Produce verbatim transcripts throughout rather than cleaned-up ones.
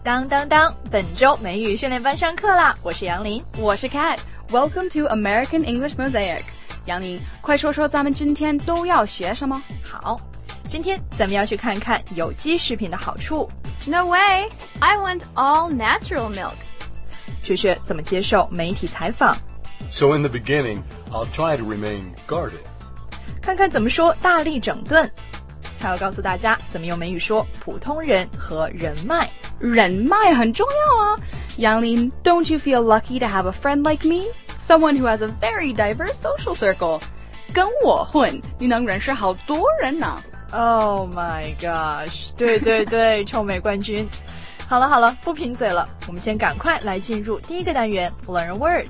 当当当，本周美语训练班上课啦！我是杨林， 我是 Kat。Welcome to American English Mosaic。杨林，快说说咱们今天都要学什么？ 好，今天咱们要去看看有机食品的好处。 No way! I want all natural milk. 学学怎么接受媒体采访。 So in the beginning, I'll try to remain guarded. 看看怎么说大力整顿。还要告诉大家怎么用美语说普通人和人脉。 人脉很重要啊。杨林 don't you feel lucky to have a friend like me? Someone who has a very diverse social circle. 跟我混，你能认识好多人呢。 Oh my gosh， 对对对，臭美冠军。好了好了，不贫嘴了，我们先赶快来进入第一个单元 Learn a word。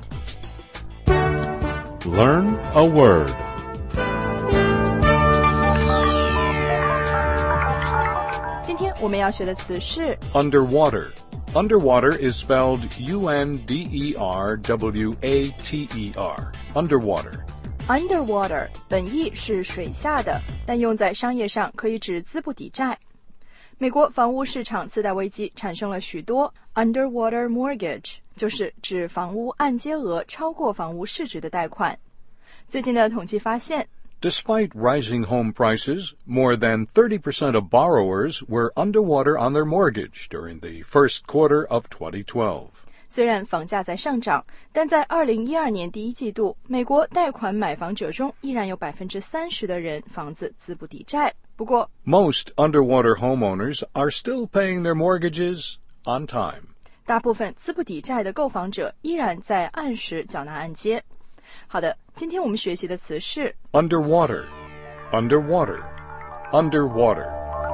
Learn a word。 今天我们要学的词是 Underwater. Underwater is spelled U N D E R W A T E R. Underwater. Underwater 本意是水下的，但用在商业上可以指资不抵债。美国房屋市场次贷危机产生了许多 underwater mortgage， 就是指房屋按揭额超过房屋市值的贷款。最近的统计发现 Despite rising home prices, more than thirty percent of borrowers were underwater on their mortgage during the first quarter of twenty twelve. 虽然房价在上涨，但在二零一二年第一季度，美国贷款买房者中依然有 百分之三十 的人房子资不抵债。不过 Most underwater homeowners are still paying their mortgages on time. 大部分资不抵债的购房者依然在按时缴纳按揭。好的，今天我们学习的词是 Underwater. Underwater. Underwater.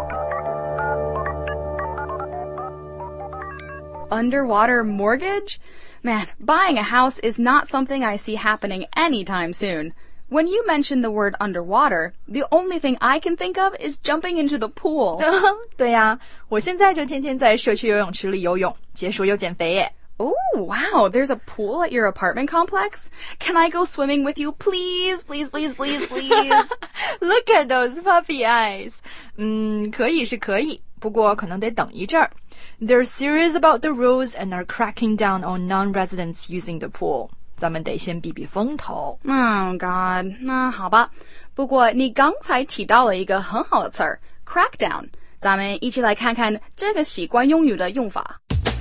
Underwater mortgage? Man, buying a house is not something I see happening anytime soon. When you mention the word underwater, the only thing I can think of is jumping into the pool. 对呀，我现在就天天在社区游泳池里游泳，解暑又减肥耶。 Oh, wow, there's a pool at your apartment complex? Can I go swimming with you, please, please, please, please, please? Look at those puppy eyes. 嗯，可以是可以，不过可能得等一阵儿。They're serious about the rules and are cracking down on non-residents using the pool. 咱们得先避避风头。 Oh, God. 那好吧。不过你刚才提到了一个很好的词儿 crackdown. 咱们一起来看看这个习惯用语的用法。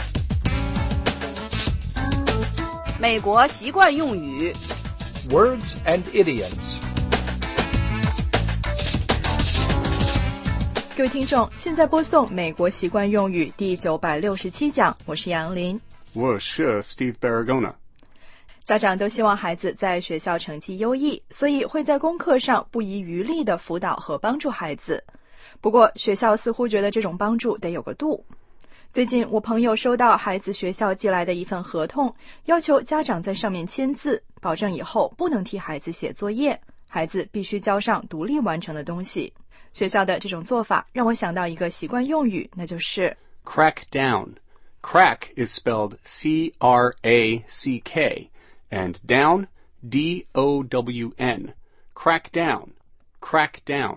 美国习惯用语 Words and idioms. 各位听众，现在播送美国习惯用语第九百六十七讲，我是杨林。 我是 Steve Baragona。 家长都希望孩子在学校成绩优异，所以会在功课上不遗余力地辅导和帮助孩子。不过学校似乎觉得这种帮助得有个度。最近我朋友收到孩子学校寄来的一份合同，要求家长在上面签字，保证以后不能替孩子写作业，孩子必须交上独立完成的东西。学校的这种做法让我想到一个习惯用语，那就是 crack down. Crack is spelled C R A C K and down D O W N. Crack down. Crack down.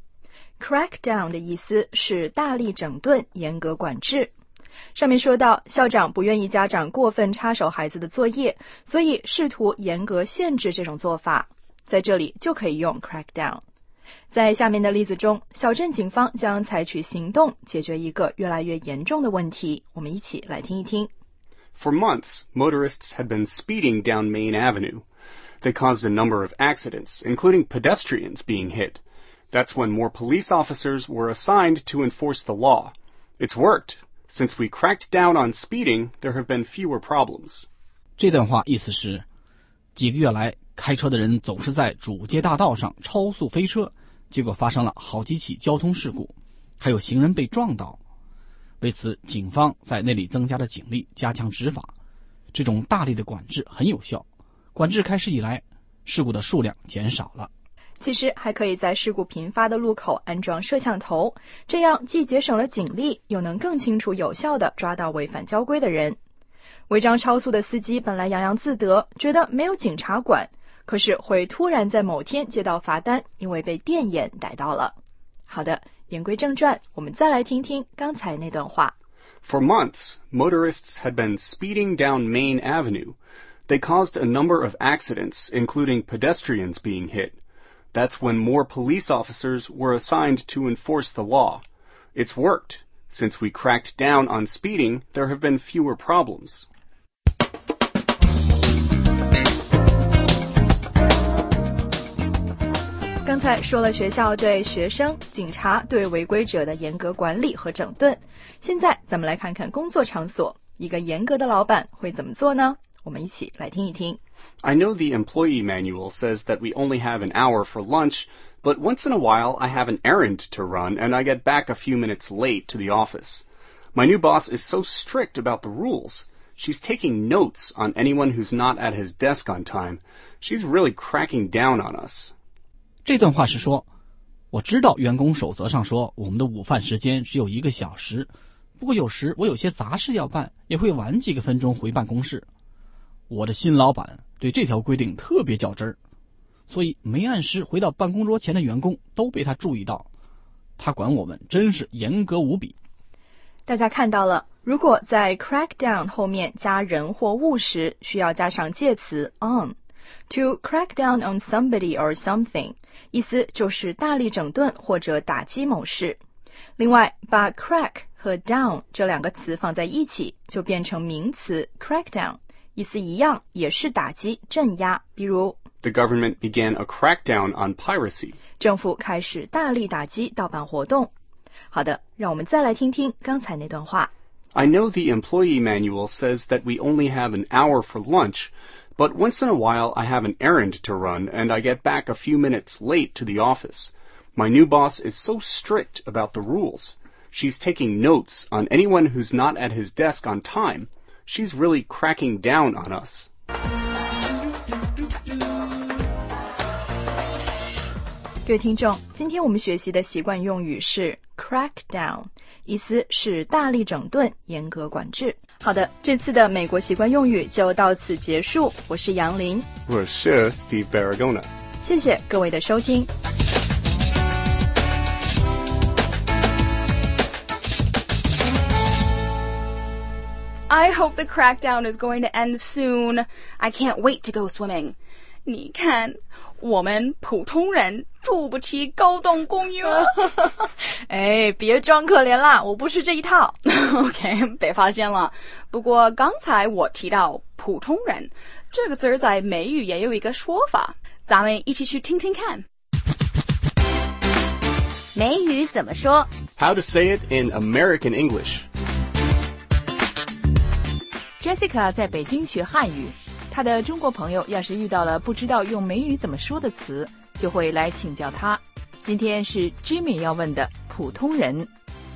Crack down 的意思是大力整顿，严格管制。上面说到，校长不愿意家长过分插手孩子的作业，所以试图严格限制这种做法。在这里就可以用 crack down。在下面的例子中，小镇警方将采取行动解决一个越来越严重的问题。我们一起来听一听。 For months, motorists had been speeding down Main Avenue. They caused a number of accidents, including pedestrians being hit. That's when more police officers were assigned to enforce the law. It's worked.Since we cracked down on speeding, there have been fewer problems. 这段话意思是，几个月来，开车的人总是在主街大道上超速飞车，结果发生了好几起交通事故，还有行人被撞倒。为此，警方在那里增加了警力，加强执法。这种大力的管制很有效。管制开始以来，事故的数量减少了。 其实还可以在事故频发的路口安装摄像头，这样既节省了警力，又能更清楚有效地抓到违反交规的人。违章超速的司机本来洋洋自得，觉得没有警察管，可是会突然在某天接到罚单，因为被电眼逮到了。好的，言归正传，我们再来听听刚才那段话。 For months, motorists had been speeding down Main Avenue. They caused a number of accidents, including pedestrians being hit. That's when more police officers were assigned to enforce the law. It's worked. Since we cracked down on speeding, there have been fewer problems. 刚才说了学校对学生、警察对违规者的严格管理和整顿，现在咱们来看看工作场所，一个严格的老板会怎么做呢？我们一起来听一听。 I know the employee manual says that we only have an hour for lunch, but once in a while I have an errand to run and I get back a few minutes late to the office. My new boss is so strict about the rules. She's taking notes on anyone who's not at his desk on time. She's really cracking down on us. 这段话是说，我知道员工守则上说我们的午饭时间只有一个小时，不过有时我有些杂事要办，也会晚几个分钟回办公室。我的新老板对这条规定特别较真儿，所以没按时回到办公桌前的员工都被他注意到，他管我们真是严格无比。 大家看到了，如果在 crackdown 后面加人或物时，需要加上介词 on。To crack down on somebody or something， 意思就是大力整顿或者打击某事。另外，把 crack 和 down 这两个词放在一起，就变成名词 crackdown， 意思一样，也是打击、镇压。比如 The government began a crackdown on piracy. 政府开始大力打击盗版活动。好的，让我们再来听听刚才那段话。 I know the employee manual says that we only have an hour for lunch,But once in a while, I have an errand to run, and I get back a few minutes late to the office. My new boss is so strict about the rules. She's taking notes on anyone who's not at his desk on time. She's really cracking down on us. 各位听众，今天我们学习的习惯用语是 crack down， 意思是大力整顿、严格管制。好的，这次的美国习惯用语就到此结束。我是杨林， 我是 Steve Baragona。 谢谢各位的收听。 I hope the crackdown is going to end soon. I can't wait to go swimming. 你看，我们普通人住不起高档公寓啊。 哎，别装可怜啦，我不是这一套。 OK， 被发现了。不过刚才我提到普通人这个字儿在美语也有一个说法，咱们一起去听听看。 美语怎么说？ How to say it in American English. Jessica 在北京学汉语，她的中国朋友要是遇到了不知道用美语怎么说的词，就会来请教她。今天是 Jimmy 要问的普通人。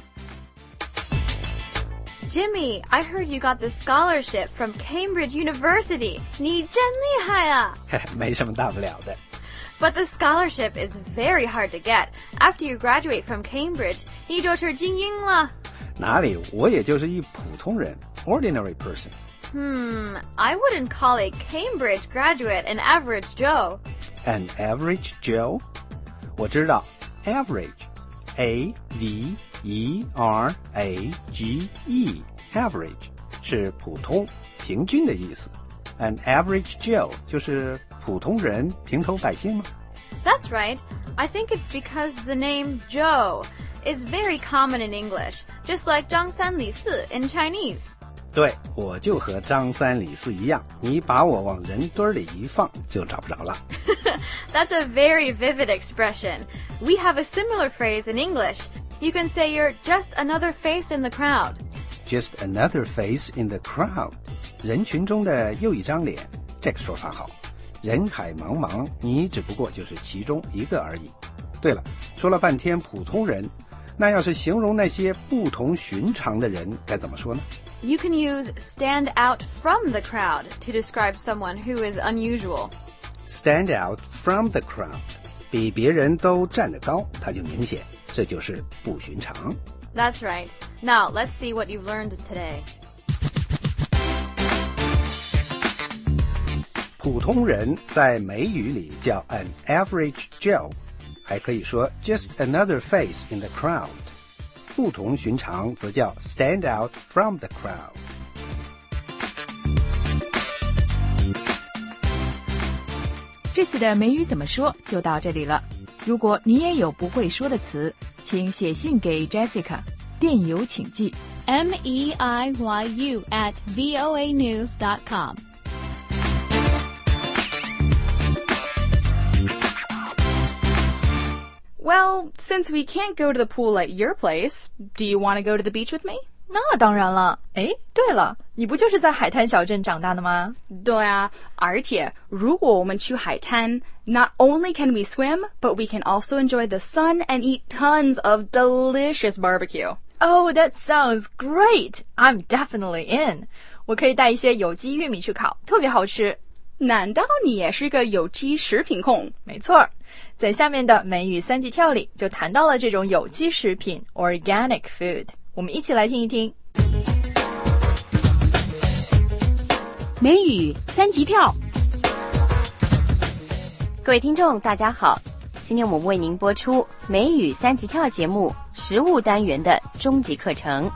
Jimmy, I heard you got the scholarship from Cambridge University. 你真厉害啊！ 没什么大不了的。 But the scholarship is very hard to get. After you graduate from Cambridge, 你就是精英了。 哪里，我也就是一普通人 ，ordinary person. Hmm, I wouldn't call a Cambridge graduate an average Joe. An average Joe? 我知道 average, A V E R A G E, average 是普通、平均的意思。An average Joe 就是普通人、平头百姓吗？ That's right. I think it's because the name Joe is very common in English, just like 张三李四 in Chinese. 对，我就和张三李四一样，你把我往人堆里一放，就找不着了。 That's a very vivid expression. We have a similar phrase in English. You can say you're just another face in the crowd. Just another face in the crowd. 人群中的又一张脸，这个说法好。人海茫茫，你只不过就是其中一个而已。对了，说了半天普通人，那要是形容那些不同寻常的人，该怎么说呢？ You can use stand out from the crowd to describe someone who is unusual. Stand out from the crowd. 比别人都站得高，它就明显，这就是不寻常。 That's right. Now, let's see what you've learned today. 普通人在美语里叫 an average Joe， 还可以说 just another face in the crowd。 不同寻常则叫 stand out from the crowd。 这次的美语怎么说就到这里了。如果你也有不会说的词，请写信给 Jessica， 电邮请寄 M E I Y U at voa news dot com。 Well, since we can't go to the pool at your place, do you want to go to the beach with me? 那当然了。诶，对了，你不就是在海滩小镇长大的吗？ 对啊，而且如果我们去海滩 not only can we swim, but we can also enjoy the sun and eat tons of delicious barbecue. Oh, that sounds great! I'm definitely in. 我可以带一些有机玉米去烤，特别好吃。 难道你也是个有机食品控？ 没错，在下面的美语三级跳里就谈到了这种有机食品 organic food。我们一起来听一听。 美语三级跳， 各位听众大家好，今天我们为您播出美语三级跳节目食物单元的终极课程。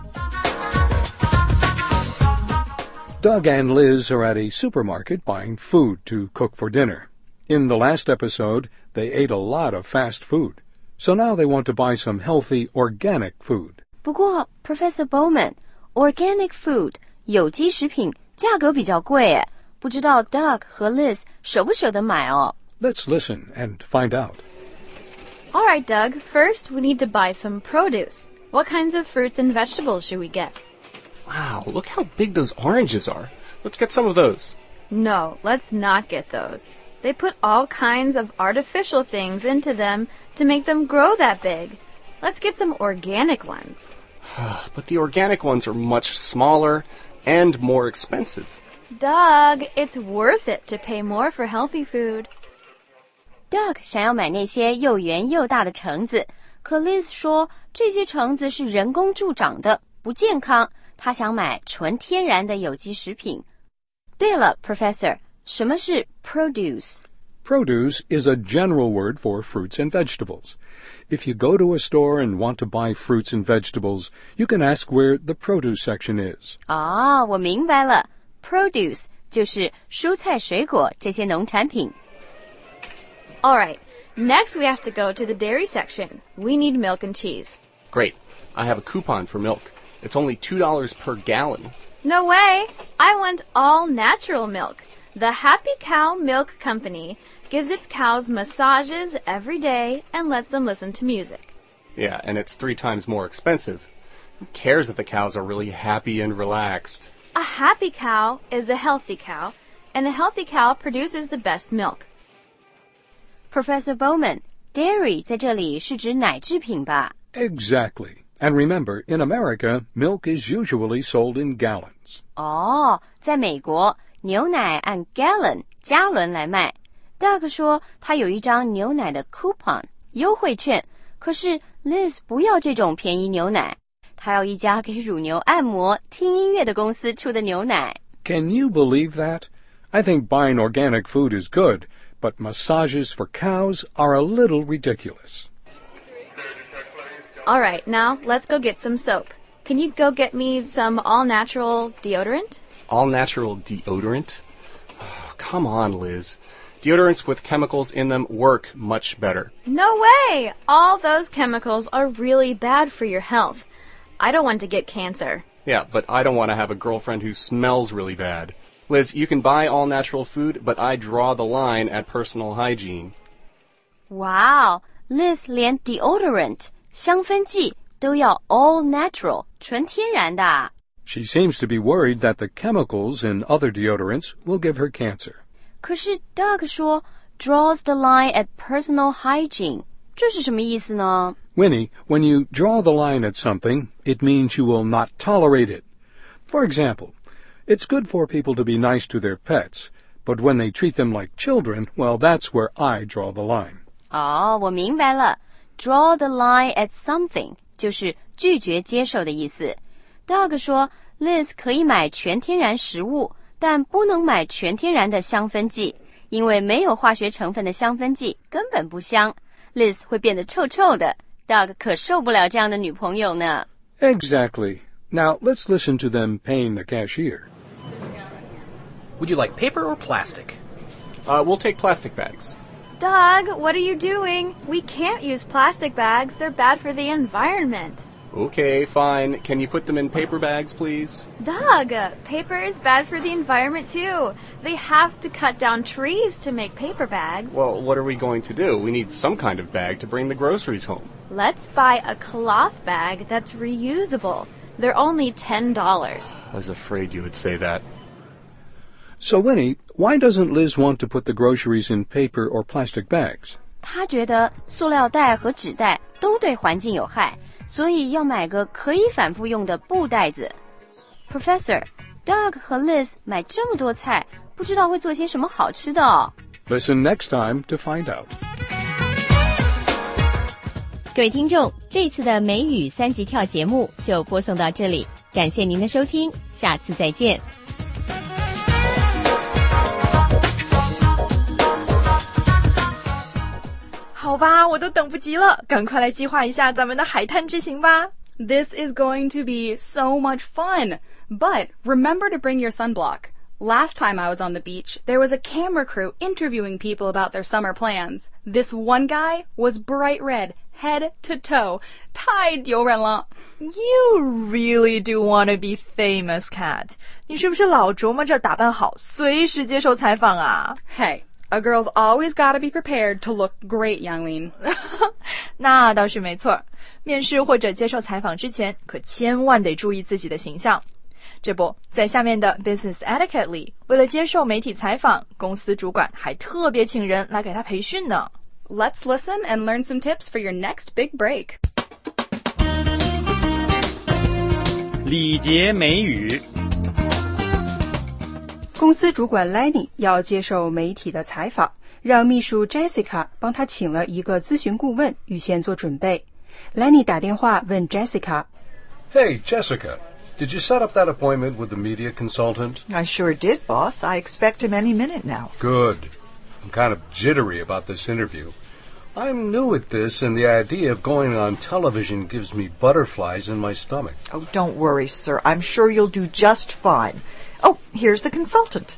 Doug and Liz are at a supermarket buying food to cook for dinner. In the last episode, they ate a lot of fast food. So now they want to buy some healthy, organic food. 不过 Professor Bowman, organic food 有机食品价格比较贵耶，不知道 Doug 和 Liz 舍不舍得买哦。 Let's listen and find out. All right, Doug. First, we need to buy some produce. What kinds of fruits and vegetables should we get? Wow, look how big those oranges are. Let's get some of those. No, let's not get those. They put all kinds of artificial things into them to make them grow that big. Let's get some organic ones. But the organic ones are much smaller and more expensive. Doug, it's worth it to pay more for healthy food. Doug 想要买那些又圆又大的橙子，可 Liz 说这些橙子是人工助长的，不健康。他想买纯天然的有机食品。对了 Professor， 什么是 produce? Produce is a general word for fruits and vegetables. If you go to a store and want to buy fruits and vegetables, you can ask where the produce section is. 哦，我明白了 ，produce 就是蔬菜水果这些农产品。 All right, next we have to go to the dairy section. We need milk and cheese. Great. I have a coupon for milk. It's only two dollars per gallon. No way! I want all natural milk. The Happy Cow Milk Company gives its cows massages every day and lets them listen to music. Yeah, and it's three times more expensive. Who cares if the cows are really happy and relaxed? A happy cow is a healthy cow, and a healthy cow produces the best milk. Professor Bowman, dairy 在这里是指奶制品吧？ Exactly. And remember, in America, milk is usually sold in gallons. 哦，在美国，牛奶按 gallon 加仑来卖。Doug 说他有一张牛奶的 coupon 优惠券，可是 Liz 不要这种便宜牛奶，他要一家给乳牛按摩、听音乐的公司出的牛奶。 Can you believe that? I think buying organic food is good, but massages for cows are a little ridiculous. All right, now let's go get some soap. Can you go get me some all-natural deodorant? All-natural deodorant? Oh, come on, Liz. Deodorants with chemicals in them work much better. No way! All those chemicals are really bad for your health. I don't want to get cancer. Yeah, but I don't want to have a girlfriend who smells really bad. Liz, you can buy all-natural food, but I draw the line at personal hygiene. Wow, Liz 连 deodorant香氛剂都要 all natural 纯天然的。 She seems to be worried that the chemicals in other deodorants will give her cancer. 可是 Doug 说 draws the line at personal hygiene 这是什么意思呢？ Winnie, when you draw the line at something, it means you will not tolerate it. For example, it's good for people to be nice to their pets, but when they treat them like children, well, that's where I draw the line. 哦，我明白了。Draw the line at something 就是拒绝接受的意思。Doug 说 Liz 可以买全天然食物，但不能买全天然的香氛剂，因为没有化学成分的香氛剂根本不香， Liz 会变得臭臭的。Doug 可受不了这样的女朋友呢。 Exactly. Now, let's listen to them paying the cashier. Would you like paper or plastic? Uh, we'll take plastic bags. Doug, what are you doing? We can't use plastic bags. They're bad for the environment. Okay, fine. Can you put them in paper bags, please? Doug, paper is bad for the environment too. They have to cut down trees to make paper bags. Well, what are we going to do? We need some kind of bag to bring the groceries home. Let's buy a cloth bag that's reusable. They're only ten dollars. I was afraid you would say that. So, Winnie, why doesn't Liz want to put the groceries in paper or plastic bags? 她觉得塑料袋和纸袋都对环境有害，所以要买个可以反复用的布袋子。Professor, Doug 和 Liz 买这么多菜，不知道会做些什么好吃的哦。 Listen next time to find out. 各位听众，这次的美语三级跳节目就播送到这里，感谢您的收听，下次再见。 好吧，我都等不及了，赶快来计划一下咱们的海滩之行吧。 This is going to be so much fun. But remember to bring your sunblock. Last time I was on the beach, there was a camera crew interviewing people about their summer plans. This one guy was bright red, head to toe. 太丢人了。 You really do want to be famous, Kat. 你是不是老琢磨着打扮好，随时接受采访啊？ Hey.A girl's always gotta be prepared to look great, Younglin. 那倒是没错，面试或者接受采访之前，可千万得注意自己的形象。这不，在下面的 Business Etiquette 里，为了接受媒体采访，公司主管还特别请人来给他培训呢。 Let's listen and learn some tips for your next big break. 礼节美语。 公司主管 Lenny 要接受媒体的采访，让秘书 Jessica 帮他请了一个咨询顾问，预先做准备。Lenny 打电话问 Jessica, Hey, Jessica, did you set up that appointment with the media consultant? I sure did, boss. I expect him any minute now. Good. I'm kind of jittery about this interview. I'm new at this, and the idea of going on television gives me butterflies in my stomach. Oh, don't worry, sir. I'm sure you'll do just fine.Oh, here's the consultant.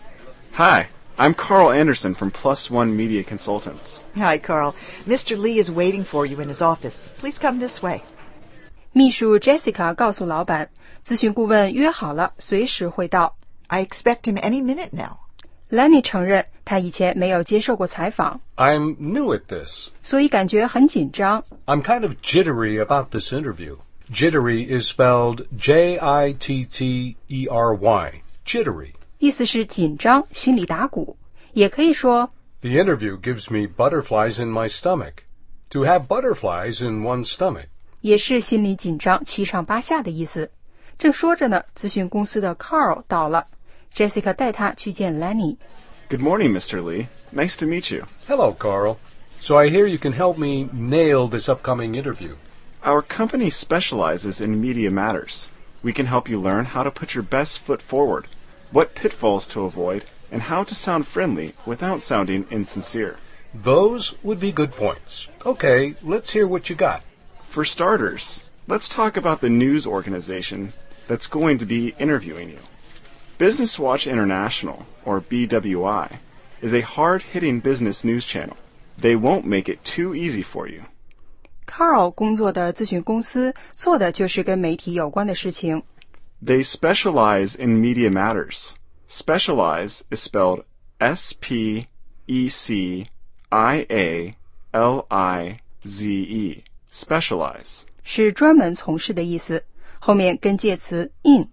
Hi, I'm Carl Anderson from Plus One Media Consultants. Hi, Carl. Mister Lee is waiting for you in his office. Please come this way. 秘书 Jessica 告诉老板，咨询顾问约好了，随时会到。 I expect him any minute now. Lenny 承认他以前没有接受过采访 I'm new at this. 所以感觉很紧张。 I'm kind of jittery about this interview.Jittery is spelled J I T T E R Y. Jittery. 意思是紧张，心里打鼓。也可以说 The interview gives me butterflies in my stomach. To have butterflies in one's stomach. 也是心里紧张，七上八下的意思。正说着呢，咨询公司的 Carl 到了。Jessica 带他去见 Lenny. Good morning, Mister Lee. Nice to meet you. Hello, Carl. So I hear you can help me nail this upcoming interview.Our company specializes in media matters. We can help you learn how to put your best foot forward, what pitfalls to avoid, and how to sound friendly without sounding insincere. Those would be good points. Okay, let's hear what you got. For starters, let's talk about the news organization that's going to be interviewing you. Business Watch International, or B W I, is a hard-hitting business news channel. They won't make it too easy for you.Carl 工作的咨询公司做的就是跟媒体有关的事情。 They specialize in media matters. Specialize is spelled S P E C I A L I Z E. Specialize. 是专门从事的意思，后面跟介词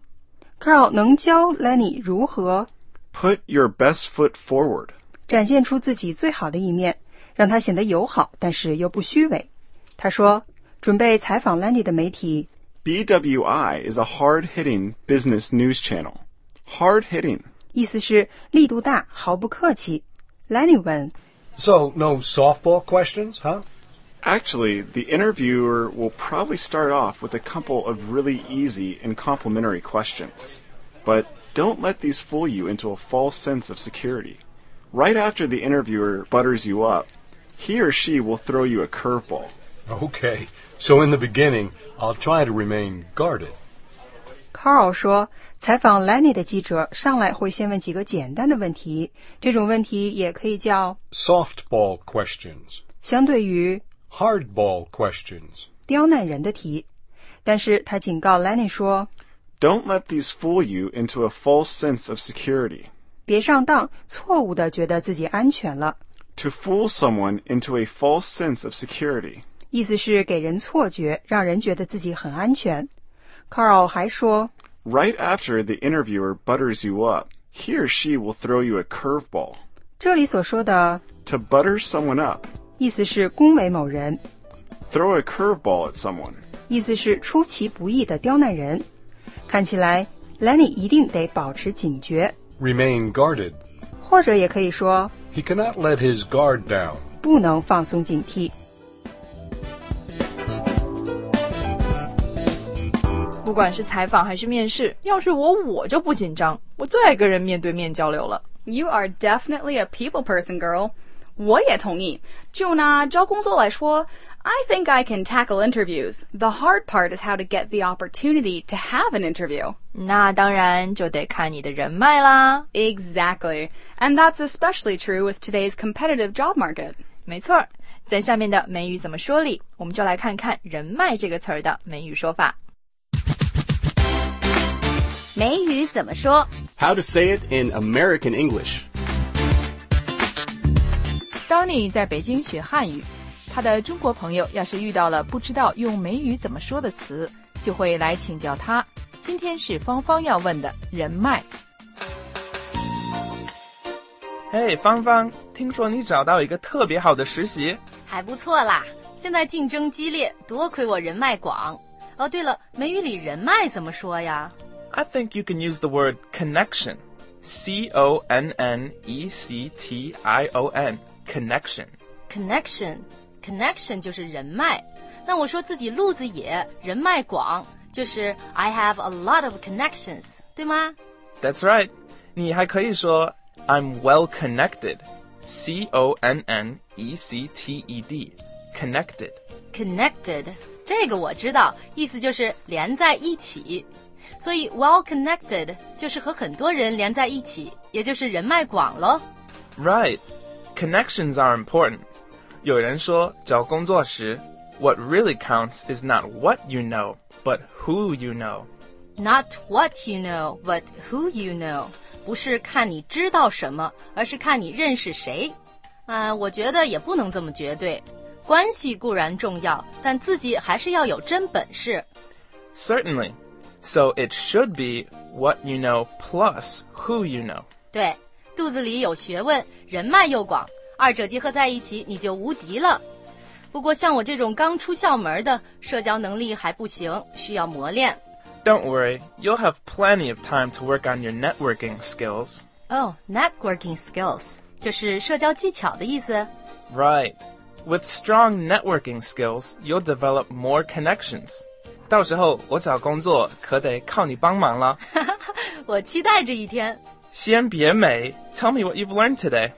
in。Carl 能教 Lenny 如何 Put your best foot forward. 展现出自己最好的一面，让他显得友好，但是又不虚伪。他说，准备采访 Lenny 的媒体 B W I is a hard-hitting business news channel. Hard-hitting. 意思是力度大，毫不客气。Lenny 问 So, no softball questions, huh? Actually, the interviewer will probably start off with a couple of really easy and complimentary questions. But don't let these fool you into a false sense of security. Right after the interviewer butters you up, he or she will throw you a curveball. Okay, So in the beginning, I'll try to remain guarded. Carl 说，采访 Lenny 的记者上来会先问几个简单的问题，这种问题也可以叫 softball questions, 相对于 hardball questions, 刁难人的题。但是他警告 Lenny 说 Don't let these fool you into a false sense of security. 别上当，错误地觉得自己安全了。 To fool someone into a false sense of security. 意思是给人错觉，让人觉得自己很安全。Carl 还说 Right after the interviewer butters you up, he or she will throw you a curveball. 这里所说的 To butter someone up. 意思是恭维某人， Throw a curveball at someone. 意思是出其不意的刁难人。看起来 Lenny 一定得保持警觉， remain guarded. 或者也可以说 He cannot let his guard down. 不能放松警惕。 不管是采访还是面试，要是我我就不紧张，我最爱跟人面对面交流了。 You are definitely a people person, girl. 我也同意。就拿招工作来说 I think I can tackle interviews. The hard part is how to get the opportunity to have an interview. 那当然就得看你的人脉啦。 Exactly. And that's especially true with today's competitive job market. 没错，在下面的美语怎么说里，我们就来看看人脉这个词儿的美语说法。 美语怎么说 How to say it in American English. Donnie 在北京学汉语，他的中国朋友要是遇到了不知道用美语怎么说的词，就会来请教他。今天是芳芳要问的人脉。 嘿，芳芳，听说你找到一个特别好的实习？ 还不错啦，现在竞争激烈，多亏我人脉广。哦，对了，美语里人脉怎么说呀？ I think you can use the word connection. C O N N E C T I O N. Connection. Connection. Connection 就是人脉。那我说自己路子野，人脉广，就是 I have a lot of connections， 对吗？ That's right. 你还可以说 I'm well connected. C O N N E C T E D. Connected. Connected. 这个我知道，意思就是连在一起。所以 well connected 就是和很多人连在一起，也就是人脉广咯。 Right. Connections are important. 有人说找工作时 What really counts is not what you know, but who you know. Not what you know, but who you know. 不是看你知道什么，而是看你认识谁。啊，我觉得也不能这么绝对。关系固然重要，但自己还是要有真本事。 Certainly. So it should be what you know plus who you know. 对，肚子里有学问，人脉又广，二者结合在一起，你就无敌了。不过像我这种刚出校门的，社交能力还不行，需要磨练。 Don't worry, you'll have plenty of time to work on your networking skills. Oh, networking skills. 就是社交技巧的意思。 Right. With strong networking skills, you'll develop more connections. 到时候我找工作可得靠你帮忙了。 我期待这一天。 先别美 Tell me what you've learned today.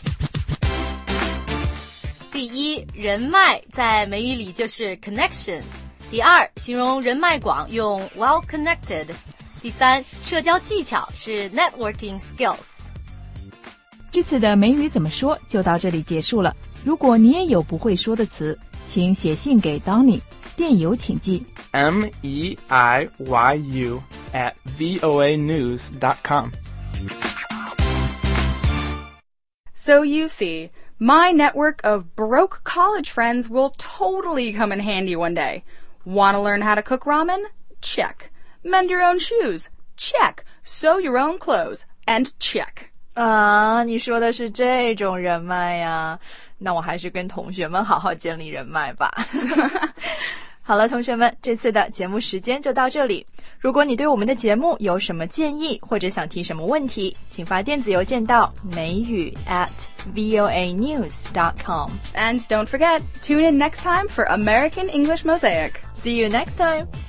第一，人脉在美语里就是 connection。第二，形容人脉广用 well connected。第三，社交技巧是 networking skills。 这次的美语怎么说就到这里结束了。如果你也有不会说的词，请写信给 Donnie， 电邮请寄 M E I Y U at V O A news dot com. So you see, my network of broke college friends will totally come in handy one day. Want to learn how to cook ramen? Check. Mend your own shoes? Check. Sew your own clothes? And check. 啊，你说的是这种人脉呀？那我还是跟同学们好好建立人脉吧。好了，同学们，这次的节目时间就到这里。如果你对我们的节目有什么建议，或者想提什么问题，请发电子邮件到美语 at V O A news dot com. And don't forget, tune in next time for American English Mosaic. See you next time.